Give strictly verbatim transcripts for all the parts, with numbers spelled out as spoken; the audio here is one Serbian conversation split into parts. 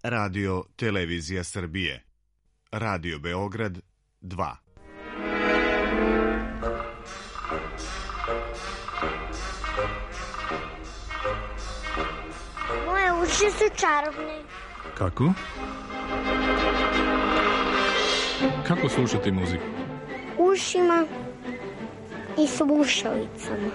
Radio Televizija Srbije. Radio Beograd dva. Moje uši su čarobne. Kako? Kako slušati muziku? Ušima i slušalicama.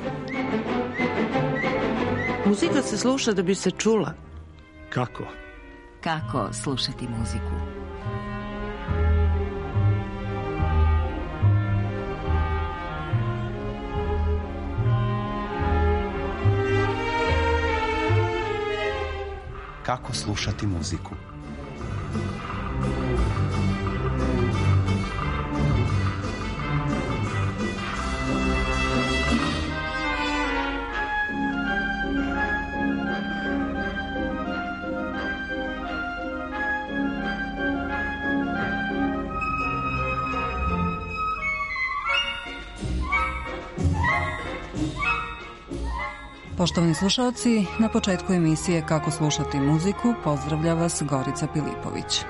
Muzika se sluša da bi se čula. Kako? Kako slušati muziku? Kako slušati muziku? Poštovani slušalci, na početku emisije Kako slušati muziku pozdravlja vas Gorica Pilipović.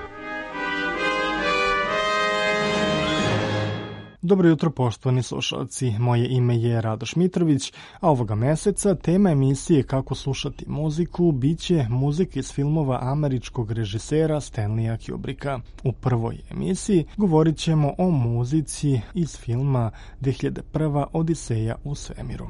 Dobro jutro, poštovani slušalci. Moje ime je Radoš Mitrović, a ovoga meseca tema emisije Kako slušati muziku biće muzika iz filmova američkog režisera Stanleya Kubricka. U prvoj emisiji govorit ćemo o muzici iz filma dve hiljade prva. Odiseja u svemiru.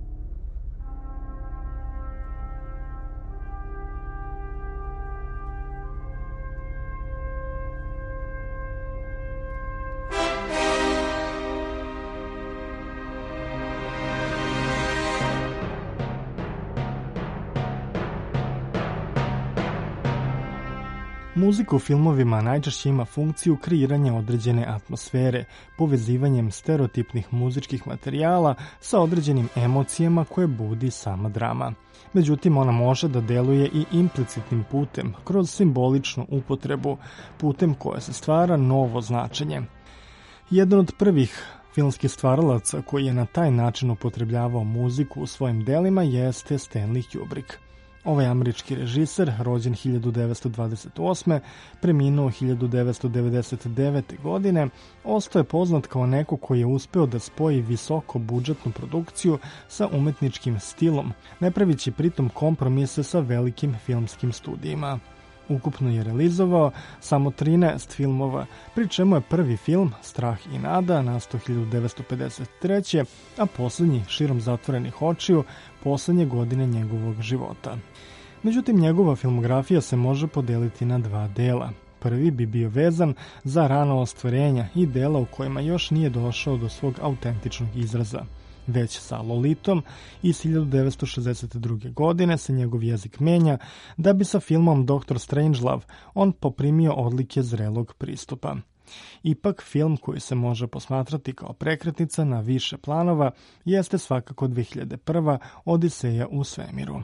Muzika u filmovima najčešće ima funkciju kreiranja određene atmosfere, povezivanjem stereotipnih muzičkih materijala sa određenim emocijama koje budi sama drama. Međutim, ona može da deluje i implicitnim putem, kroz simboličnu upotrebu, putem koje se stvara novo značenje. Jedan od prvih filmskih stvaralaca koji je na taj način upotrebljavao muziku u svojim delima jeste Stanley Kubrick. Ovaj američki režiser, rođen hiljadu devetsto dvadeset osme. preminuo hiljadu devetsto devedeset devete. godine, ostao je poznat kao neko koji je uspeo da spoji visoko budžetnu produkciju sa umetničkim stilom, ne pravići pritom kompromise sa velikim filmskim studijima. Ukupno je realizovao samo trinaest filmova, pri čemu je prvi film, Strah i nada, nastao hiljadu devetsto pedeset treće. a posljednji, Širom zatvorenih očiju, posljednje godine njegovog života. Međutim, njegova filmografija se može podeliti na dva dela. Prvi bi bio vezan za rano ostvarenja i dela u kojima još nije došao do svog autentičnog izraza. Već sa Lolitom iz hiljadu devetsto šezdeset druge. godine se njegov jezik menja, da bi sa filmom doktor Strangelove on poprimio odlike zrelog pristupa. Ipak, film koji se može posmatrati kao prekretnica na više planova jeste svakako dve hiljade prva. Odiseja u svemiru.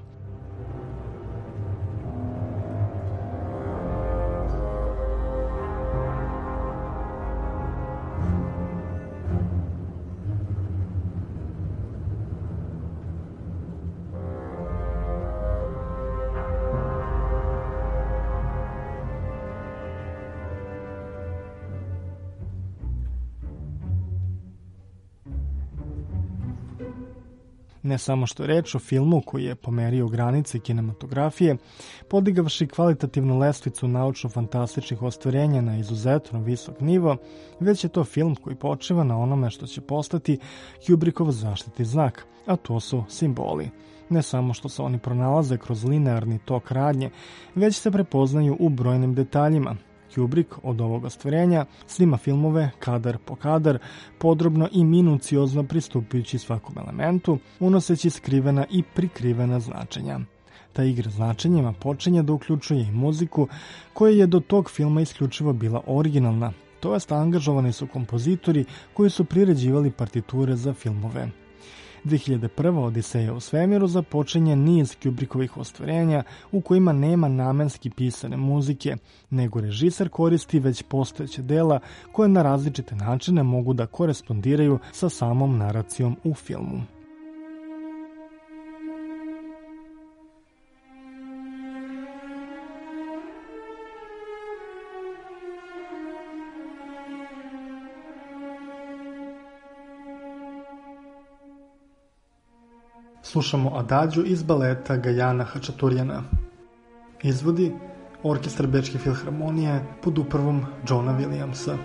Ne samo što je reč o filmu koji je pomerio granice kinematografije, podigavši kvalitativnu lestvicu naučno-fantastičnih ostvarenja na izuzetno visok nivo, već je to film koji počiva na onome što će postati Kubrickov zaštitni znak, a to su simboli. Ne samo što se oni pronalaze kroz linearni tok radnje, već se prepoznaju u brojnim detaljima. Kubrick od ovog ostvarenja snima filmove kadar po kadar, podrobno i minuciozno pristupujući svakom elementu, unoseći skrivena i prikrivena značenja. Ta igra značenjima počinje da uključuje i muziku, koja je do tog filma isključivo bila originalna, to jest angažovani su kompozitori koji su priređivali partiture za filmove. dve hiljade prva. Odiseja u svemiru započinje niz Kubrickovih ostvarenja u kojima nema namenski pisane muzike, nego režiser koristi već postojeće dela koje na različite načine mogu da korespondiraju sa samom naracijom u filmu. Slušamo Adagio iz baleta Gajana Hačaturjana. Izvodi Orkestar Bečke filharmonije pod upravom Johna Williamsa.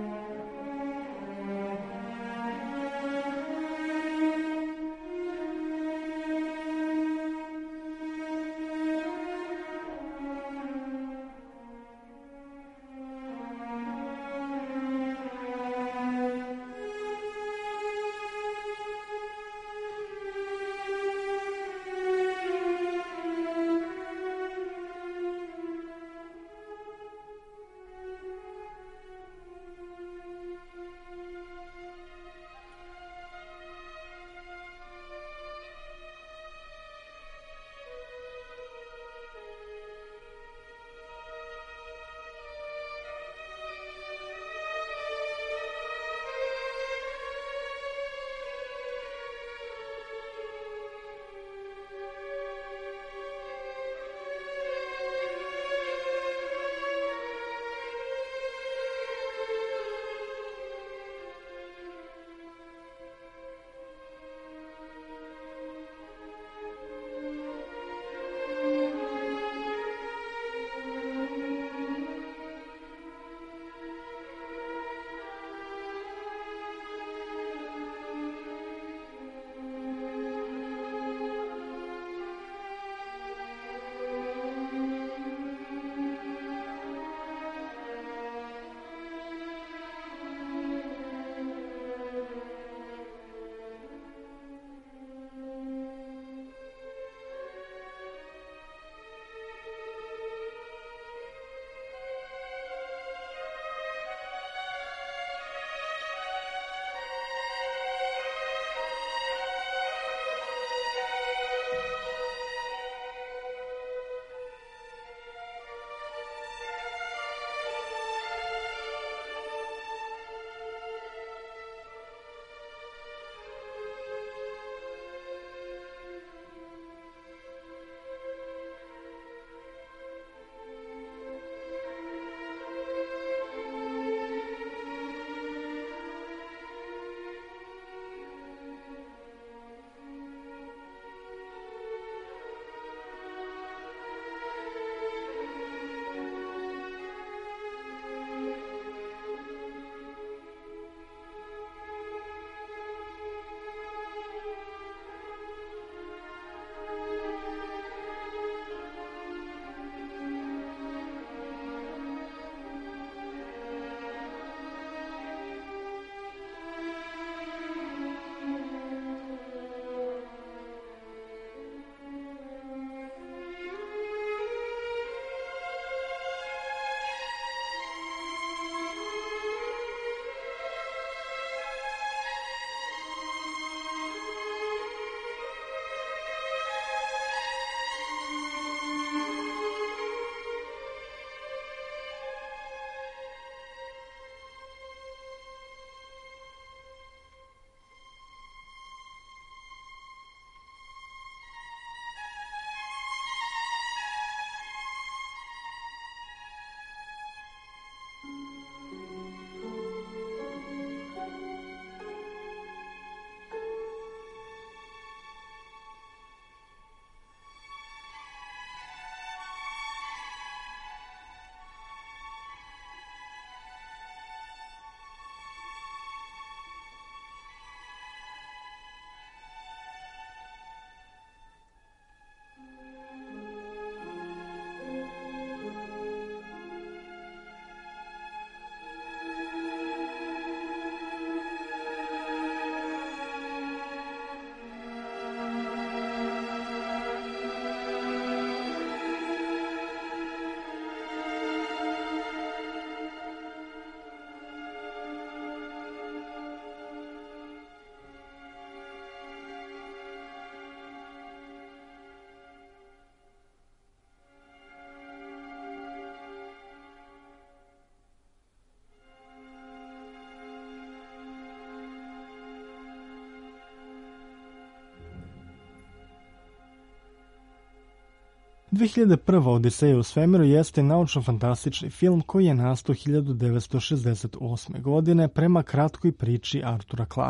dve hiljade prva. Odiseja u svemiru jeste naučno-fantastični film koji je nastao hiljadu devetsto šezdeset osme. godine prema kratkoj priči Artura Clarka.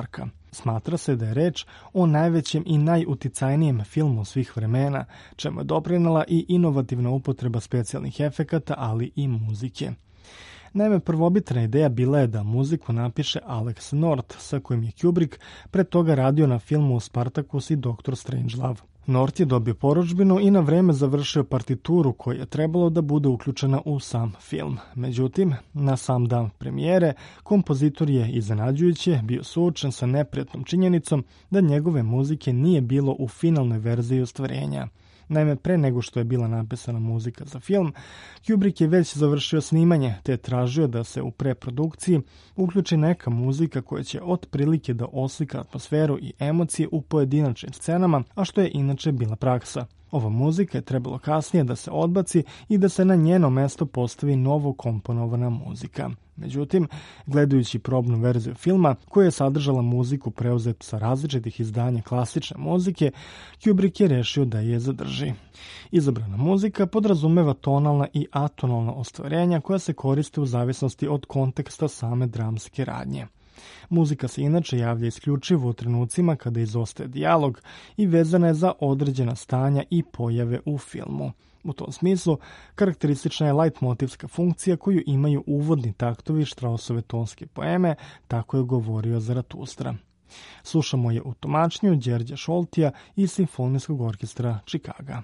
Smatra se da je reč o najvećem i najuticajnijem filmu svih vremena, čemu je doprinela i inovativna upotreba specijalnih efekata, ali i muzike. Naime, prvobitna ideja bila je da muziku napiše Alex North, sa kojim je Kubrick pred toga radio na filmu Spartacus i doktor Strangelove. North je dobio porudžbinu i na vreme završio partituru koja je trebalo da bude uključena u sam film. Međutim, na sam dan premijere, kompozitor je iznenađujuće bio suočen sa neprijatnom činjenicom da njegove muzike nije bilo u finalnoj verziji ostvarenja. Naime, pre nego što je bila napisana muzika za film, Kubrick je već završio snimanje, te je tražio da se u preprodukciji uključi neka muzika koja će otprilike da oslika atmosferu i emocije u pojedinačnim scenama, a što je inače bila praksa. Ova muzika je trebalo kasnije da se odbaci i da se na njeno mesto postavi novo komponovana muzika. Međutim, gledajući probnu verziju filma, koja je sadržala muziku preuzetu sa različitih izdanja klasične muzike, Kubrick je rešio da je zadrži. Izabrana muzika podrazumeva tonalna i atonalna ostvarenja koja se koriste u zavisnosti od konteksta same dramske radnje. Muzika se inače javlja isključivo u trenucima kada izostaje dijalog i vezana je za određena stanja i pojave u filmu. U tom smislu, karakteristična je leitmotivska funkcija koju imaju uvodni taktovi Straussove tonske poeme, Tako je govorio Zaratustra. Slušamo je u tumačenju Đerđa Šoltija iz Simfonijskog orkestra Čikaga.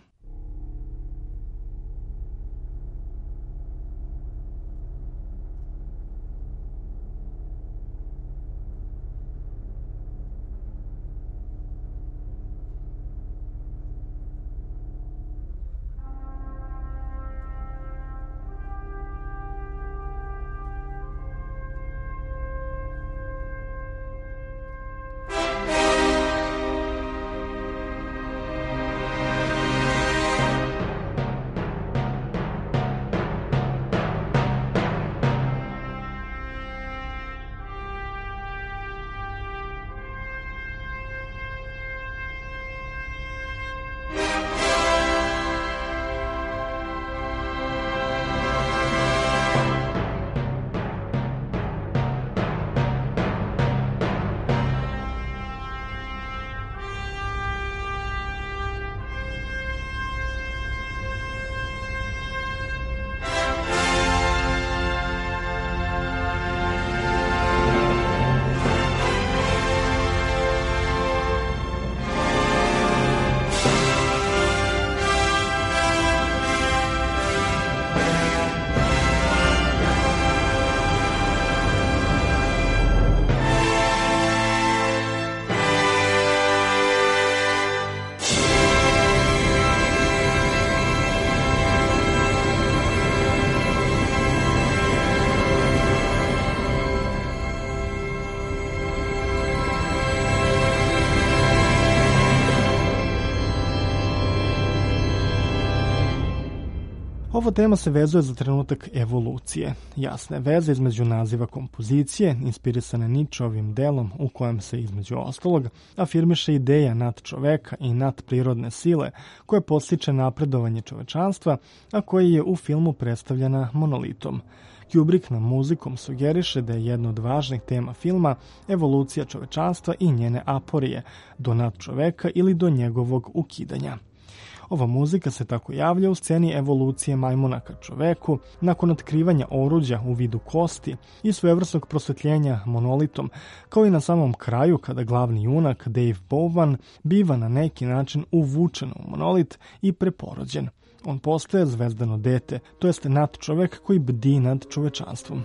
Ova tema se vezuje za trenutak evolucije. Jasne veze između naziva kompozicije, inspirisane Nietzscheovim delom u kojem se između ostalog afirmiše ideja nad čoveka i nad prirodne sile koja podstiče napredovanje čovečanstva, a koja je u filmu predstavljena monolitom. Kubrick nam muzikom sugeriše da je jedna od važnih tema filma evolucija čovečanstva i njene aporije do nadčoveka ili do njegovog ukidanja. Ova muzika se tako javlja u sceni evolucije majmuna ka čoveku, nakon otkrivanja oruđa u vidu kosti i svojevrsnog prosvetljenja monolitom, kao i na samom kraju kada glavni junak Dave Bowman biva na neki način uvučen u monolit i preporođen. On postaje zvezdano dete, to jest nadčovek koji bdi nad čovečanstvom.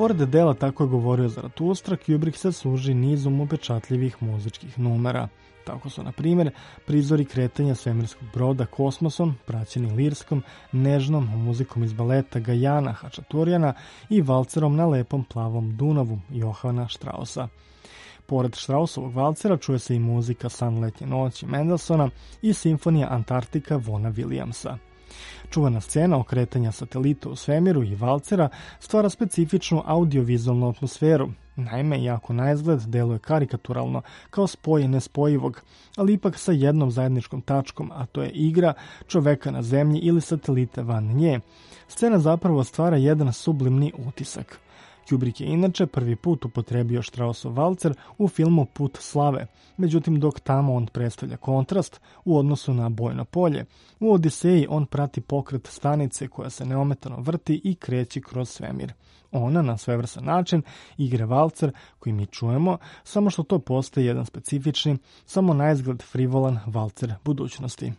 Pored dela Tako je govorio Zaratustra, Kubrick se služi nizom upečatljivih muzičkih numera. Tako su, na primjer, prizori kretanja svemirskog broda kosmosom, praćeni lirskom, nežnom muzikom iz baleta Gajana Hačaturjana i valcerom na lepom plavom Dunavu Johana Strausa. Pored Strausovog valcera čuje se i muzika San letnje noći Mendelssohna i simfonija Antarktika Vona Williamsa. Čuvena scena okretanja satelita u svemiru i valcera stvara specifičnu audiovizualnu atmosferu. Naime, iako na izgled deluje karikaturalno, kao spoj nespojivog, ali ipak sa jednom zajedničkom tačkom, a to je igra čoveka na zemlji ili satelita van nje, scena zapravo stvara jedan sublimni utisak. Kubrick je inače prvi put upotrebio Strausov valcer u filmu Put slave, međutim dok tamo on predstavlja kontrast u odnosu na bojno polje, u Odiseji on prati pokret stanice koja se neometano vrti i kreće kroz svemir. Ona na svevrsan način igra valcer koji mi čujemo, samo što to postaje jedan specifični, samo na izgled frivolan valcer budućnosti.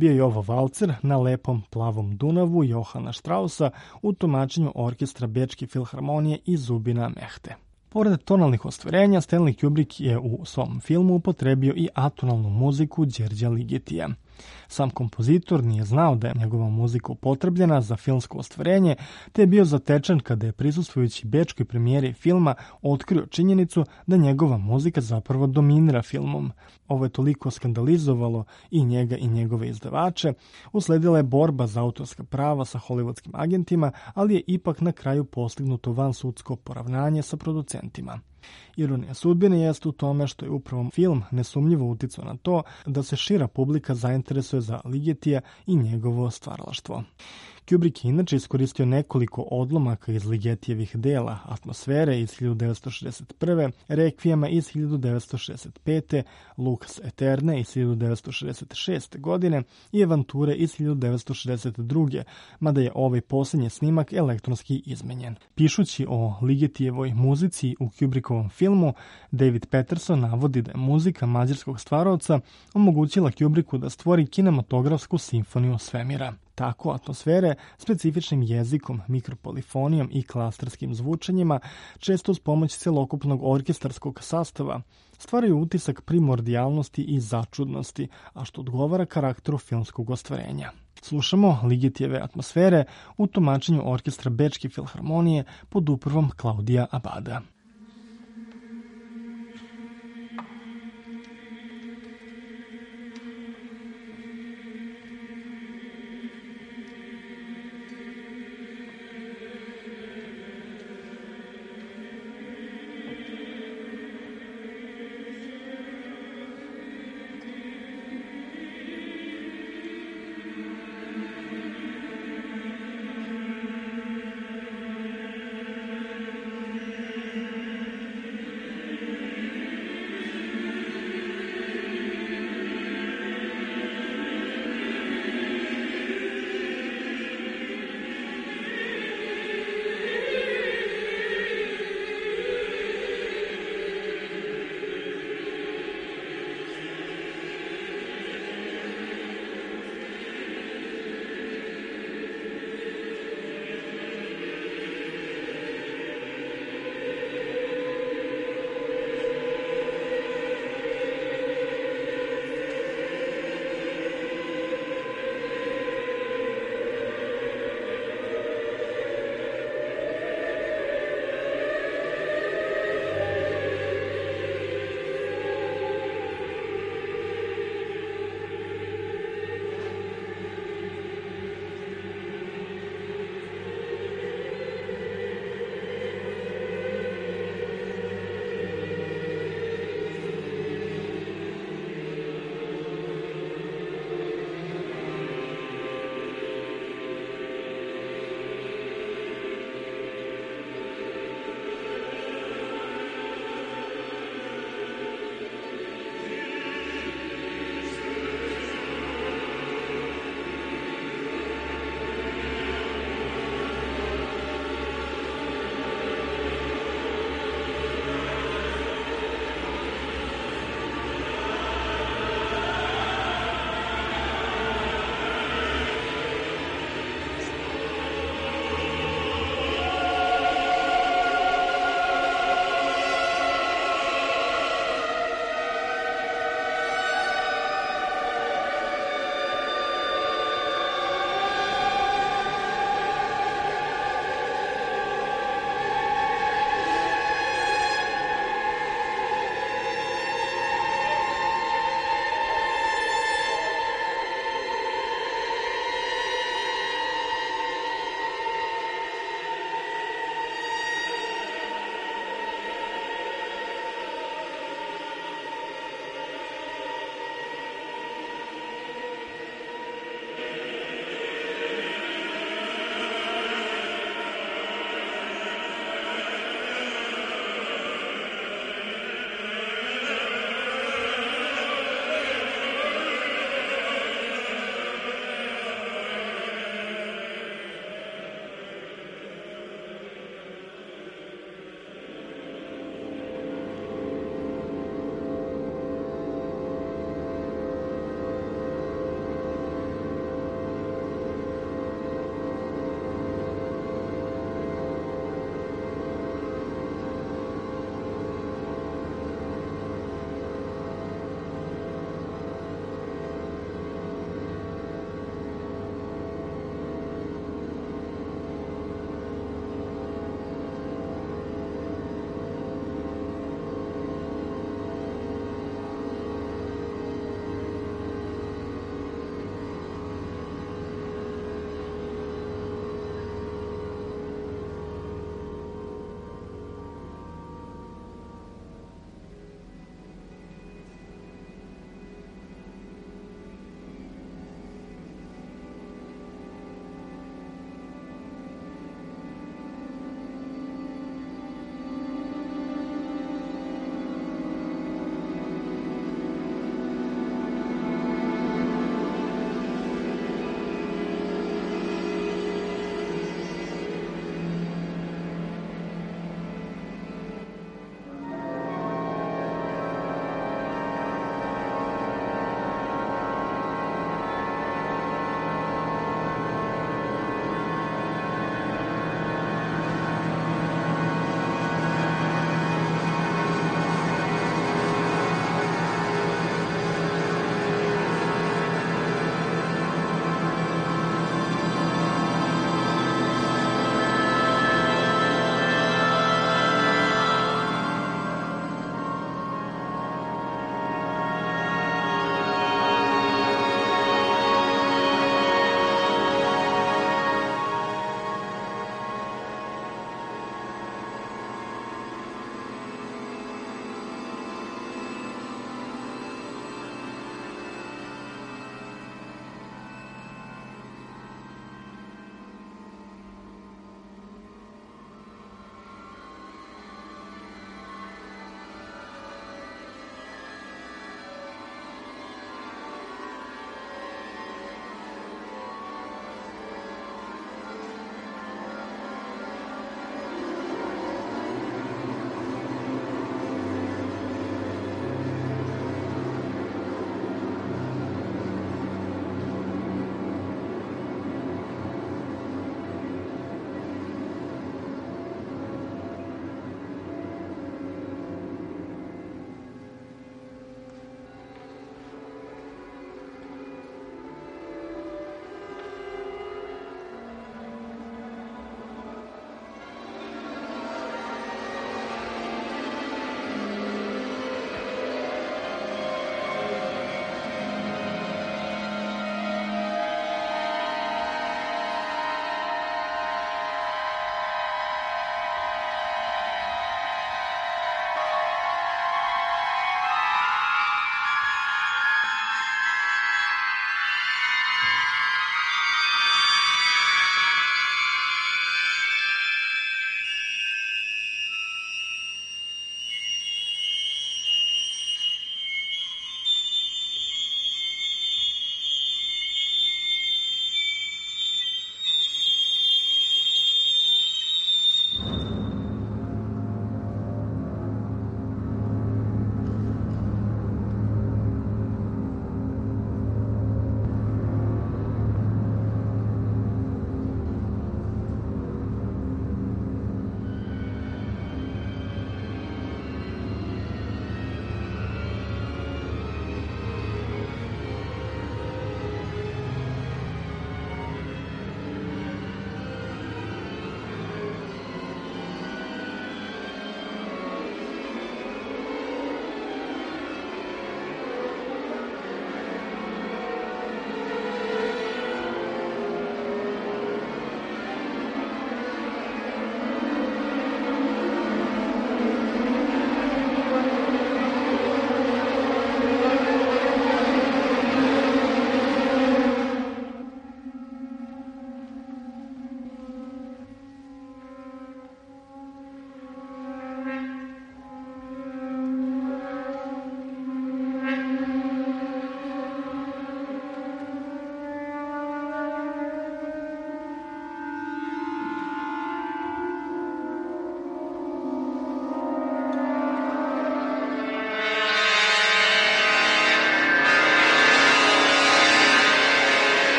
bio je ovo valcer na lepom plavom Dunavu Johana Strausa u tumačenju orkestra Bečke filharmonije i Zubina Mehte. Pored tonalnih ostvarenja, Stanley Kubrick je u svom filmu upotrebio i atonalnu muziku Đerđa Ligetija. Sam kompozitor nije znao da je njegova muzika upotrebljena za filmsko ostvarenje, te je bio zatečen kada je prisustvujući bečkoj premijeri filma otkrio činjenicu da njegova muzika zapravo dominira filmom. Ovo je toliko skandalizovalo i njega i njegove izdavače. Usledila je borba za autorska prava sa hollywoodskim agentima, ali je ipak na kraju postignuto vansudsko poravnanje sa producentima. Ironija sudbine jeste u tome što je upravo film nesumnjivo uticao na to da se šira publika zainteresuje za Ligetija i njegovo stvaralaštvo. Kubrick je inače iskoristio nekoliko odlomaka iz Ligetijevih dela, Atmosfere iz hiljadu devetsto šezdeset prve, Rekvijema iz hiljadu devetsto šezdeset pete, Lux Eterne iz hiljadu devetsto šezdeset šeste godine i Avanture iz hiljadu devetsto šezdeset druge, mada je ovaj posljednji snimak elektronski izmenjen. Pišući o Ligetijevoj muzici u Kubrickovom filmu, David Peterson navodi da je muzika mađarskog stvaraoca omogućila Kubricku da stvori kinematografsku simfoniju svemira. Tako Atmosfere specifičnim jezikom, mikropolifonijom i klasterskim zvučenjima, često uz pomoć celokupnog orkestarskog sastava, stvaraju utisak primordijalnosti i začudnosti, a što odgovara karakteru filmskog ostvarenja. Slušamo Ligetijeve Atmosfere u tumačenju orkestra Bečke filharmonije pod upravom Klaudija Abada.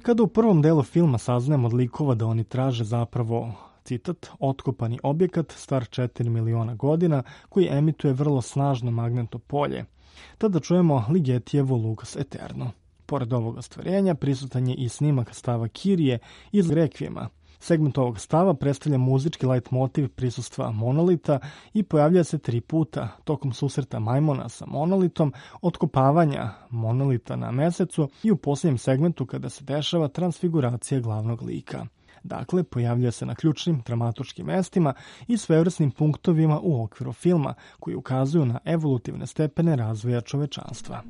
Kada u prvom delu filma saznajemo od likova da oni traže zapravo, citat, otkopani objekat star četiri miliona godina koji emituje vrlo snažno magnetno polje, tada čujemo Ligetijevo Lux Eterno. Pored ovog ostvarenja prisutan je i snimak stava Kirije iz Rekvijema. Segment ovog stava predstavlja muzički leitmotiv prisustva monolita i pojavlja se tri puta tokom susreta majmona sa monolitom, otkopavanja monolita na mesecu i u posljednjem segmentu kada se dešava transfiguracija glavnog lika. Dakle, pojavlja se na ključnim dramaturškim mestima i svevrsnim punktovima u okviru filma koji ukazuju na evolutivne stepene razvoja čovečanstva.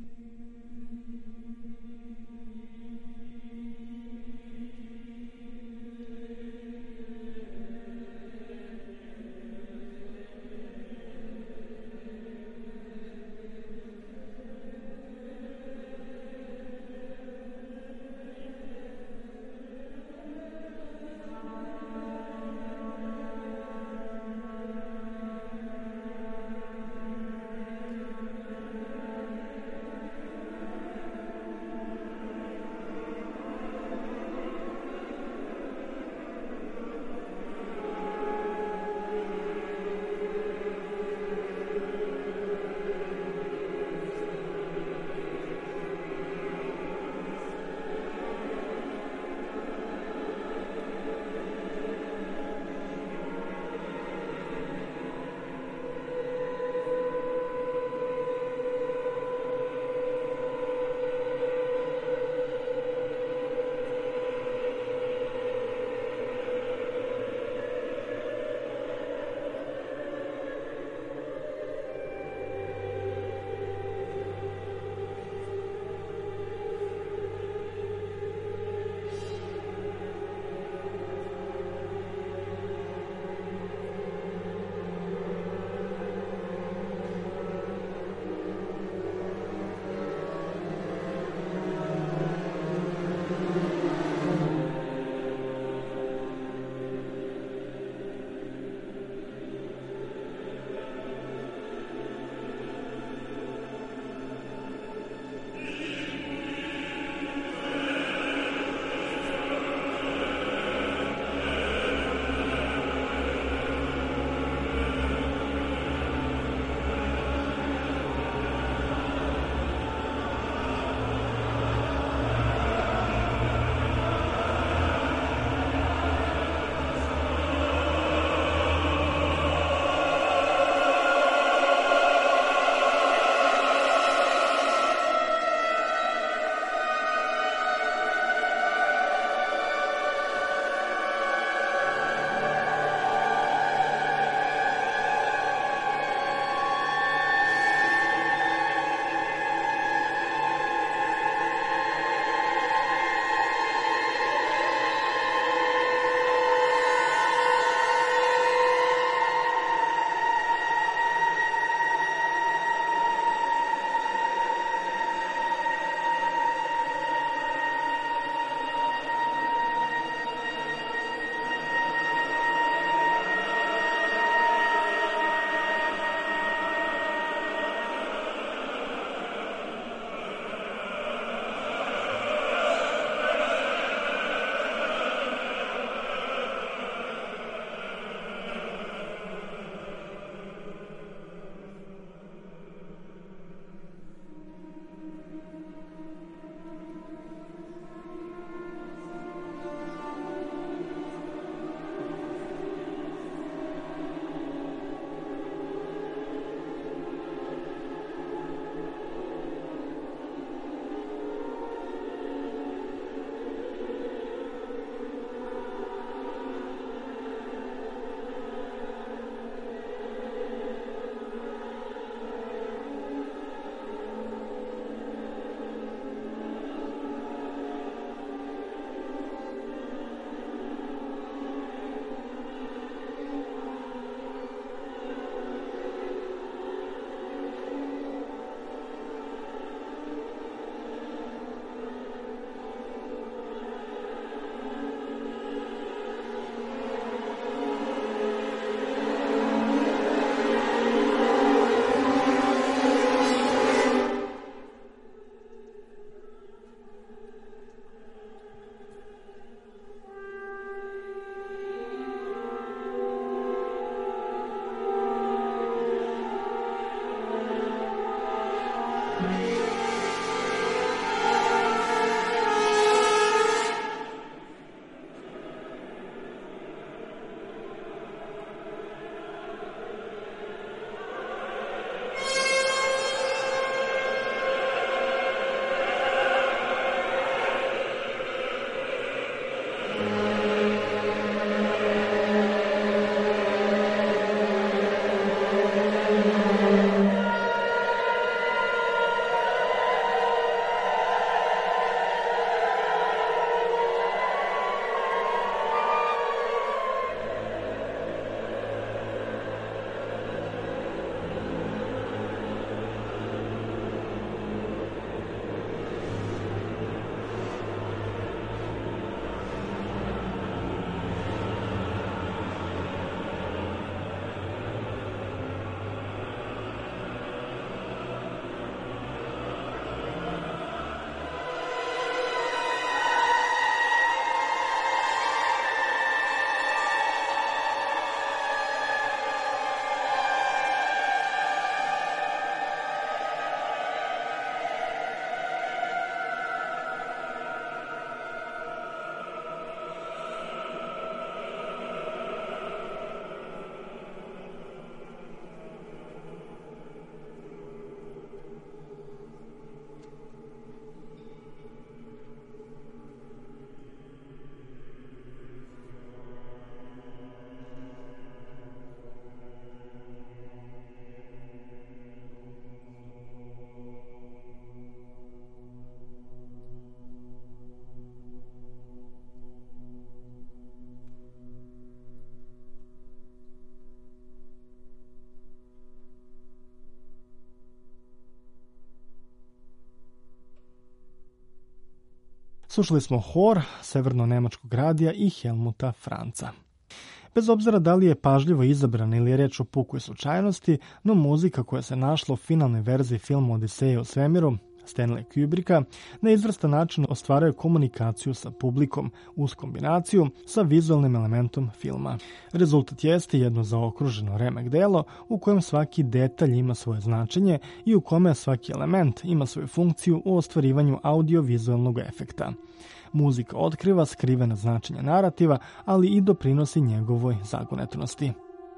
Slušali smo Hor, severno-nemačkog radija i Helmuta Franca. Bez obzira da li je pažljivo izabrana ili je reč o pukoj slučajnosti, no muzika koja se našla u finalnoj verziji filma Odiseja u svemiru, Stanley Kubricka, na izvrstan način ostvaraju komunikaciju sa publikom uz kombinaciju sa vizualnim elementom filma. Rezultat jeste jedno zaokruženo remek delo u kojem svaki detalj ima svoje značenje i u kome svaki element ima svoju funkciju u ostvarivanju audio-vizualnog efekta. Muzika otkriva skrivena značenja narativa, ali i doprinosi njegovoj zagonetnosti.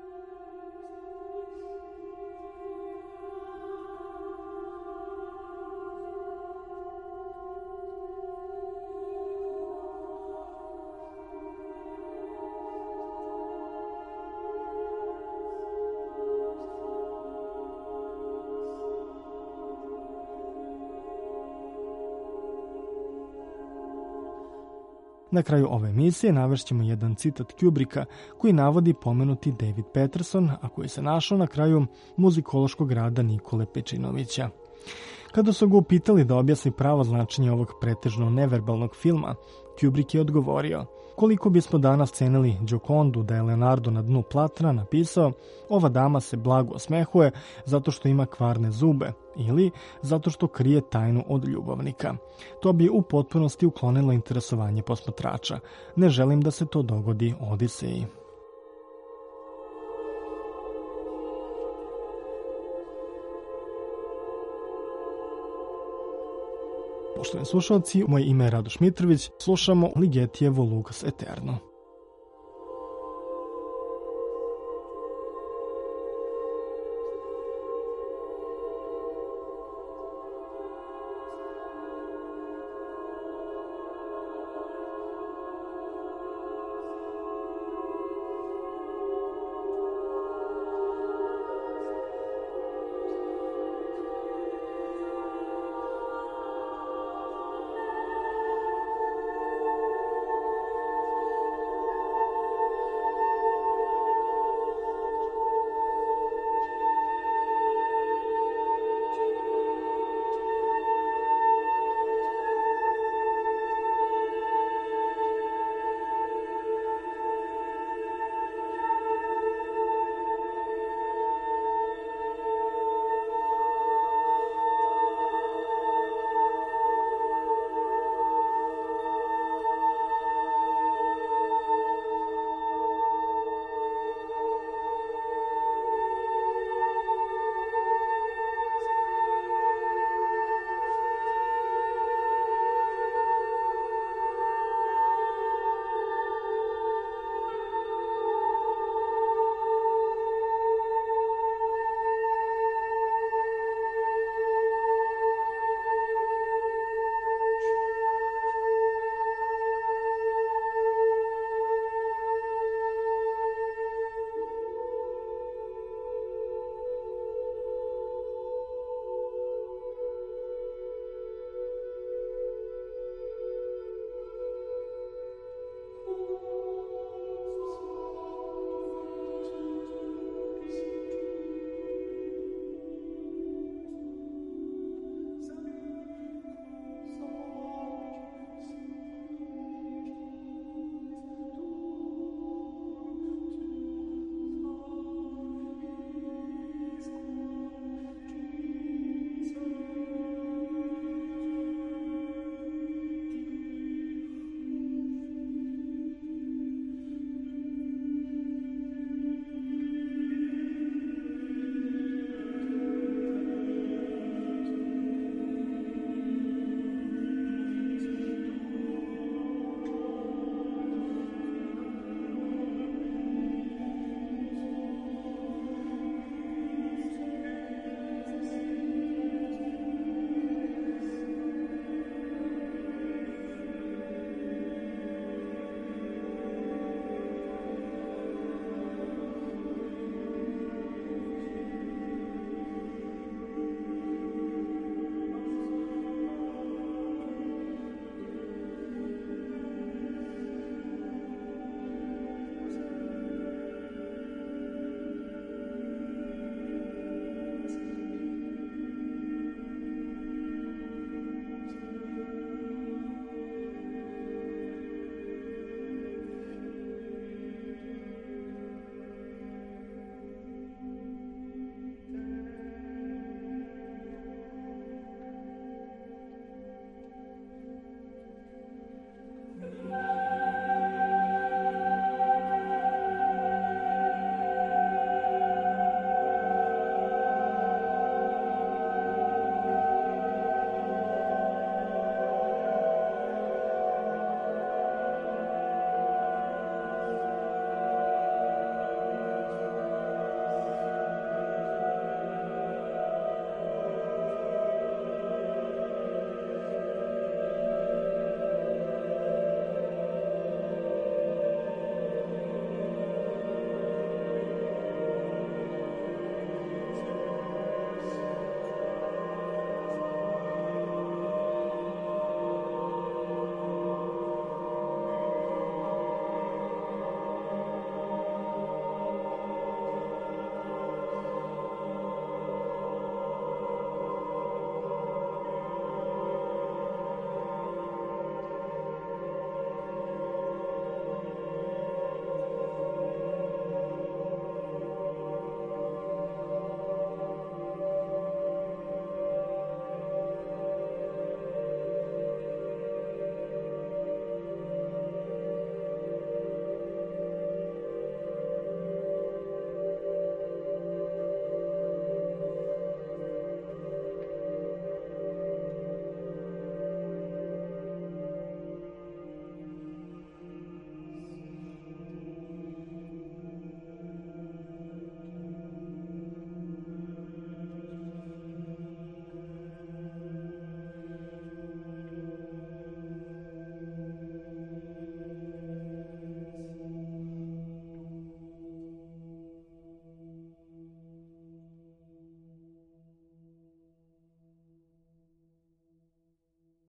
Na kraju ove emisije navešćemo jedan citat Kubricka koji navodi pomenuti David Peterson, a koji se našao na kraju muzikološkog rada Nikole Pečinovića. Kada su ga upitali da objasni pravo značenje ovog pretežno neverbalnog filma, Kubrick je odgovorio: koliko bismo danas cenili Giocondu da je Leonardo na dnu platna napisao ova dama se blago osmehuje zato što ima kvarne zube ili zato što krije tajnu od ljubavnika. To bi u potpunosti uklonilo interesovanje posmatrača. Ne želim da se to dogodi Odiseji. Poštovani slušalci, moje ime je Radoš Mitrović, slušamo Ligetijevo Lux Eterno.